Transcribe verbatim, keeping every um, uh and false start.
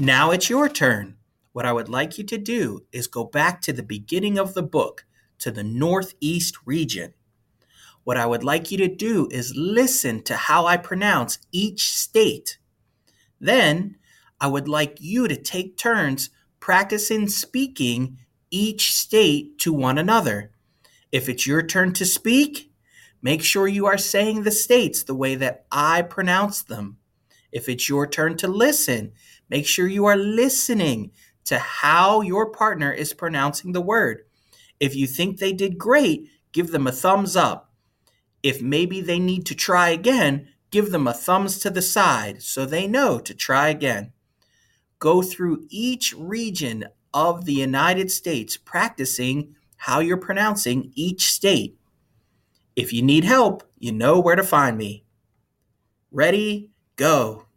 Now it's your turn. What I would like you to do is go back to the beginning of the book, to the Northeast region. What I would like you to do is listen to how I pronounce each state. Then, I would like you to take turns practicing speaking each state to one another. If it's your turn to speak, make sure you are saying the states the way that I pronounce them. If it's your turn to listen, make sure you are listening to how your partner is pronouncing the word. If you think they did great, give them a thumbs up. If maybe they need to try again, give them a thumbs to the side so they know to try again. Go through each region of the United States practicing how you're pronouncing each state. If you need help, you know where to find me. Ready? Go.